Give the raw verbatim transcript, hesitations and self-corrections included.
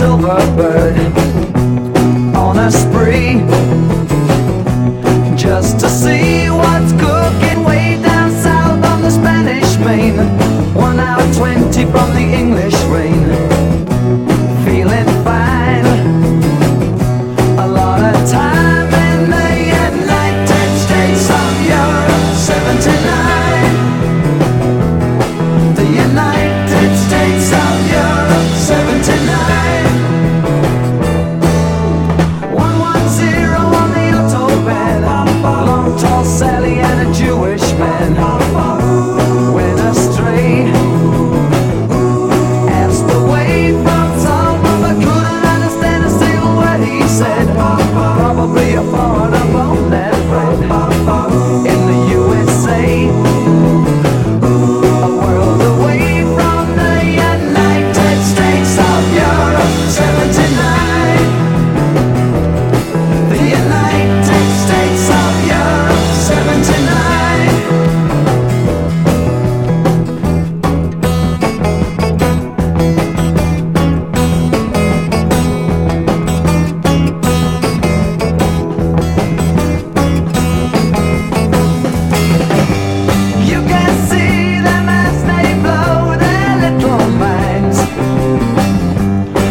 silver bird on a spree, just to see what's cooking way down south on the Spanish Main. One hour twenty from the English